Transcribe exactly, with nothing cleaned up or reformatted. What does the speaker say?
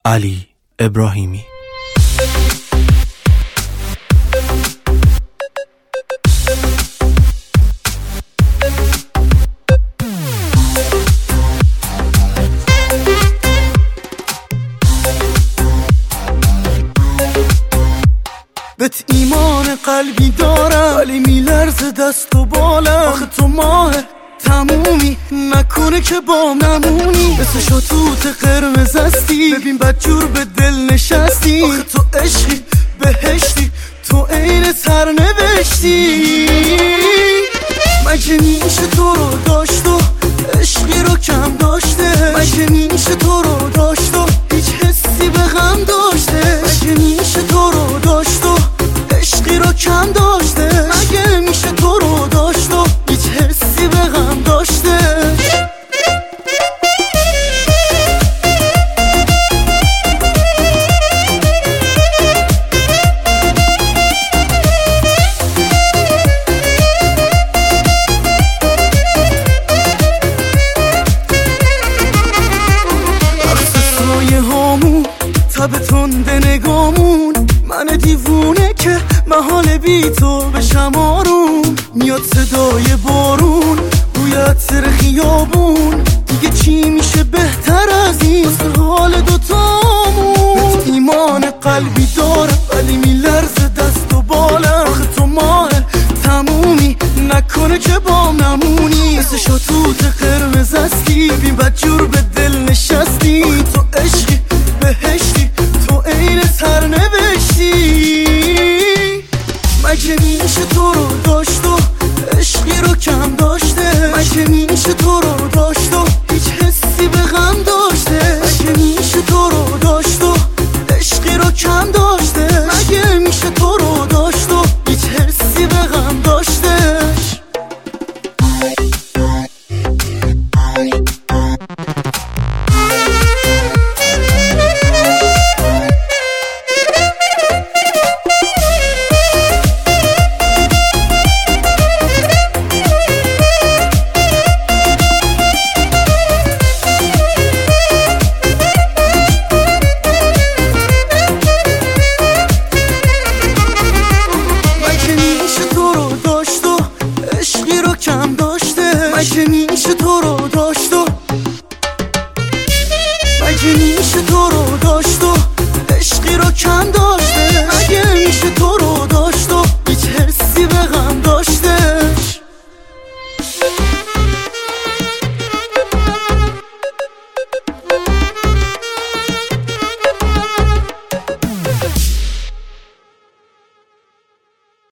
علی ابراهیمی. بهت ایمان قلبی دارم ولی میلرزه دست و بالم. آخه تو ماه تمومی نکنه که با نمونی، مثل شطوط قرمز هستی، ببین بدجور به دل نشستی. آخه تو عشقی بهشتی، تو عین سرنوشتی. مگه میشه تو رو داشت و عشقی رو کم داشته؟ مگه میشه تو رو داشت و هیچ حسی به غم داشته؟ مگه میشه تو رو داشت و عشقی رو کم داشته؟ مگه میشه تو رو داشت و هیچ حسی به غم داشته؟ تب تند نگامون، من دیوونه که محال بی تو بشم آروم. میاد صدای بارون، بوی عطر خیابون، دیگه چی میشه بهتر از این واسه حال دوتامون؟ بهت ایمان قلبی دارم ولی میلرزه دست و بالم. آخه تو ماه تمومی نکنه که با نمونی، مثل شطوط قرمز هستی، ببین بدجور به دل نشستی. آخه تو عشقی بهشتی، تو عین سرنوشتی. مگه میشه تو رو داشت و عشقی رو کم داشته؟ مگه میشه تو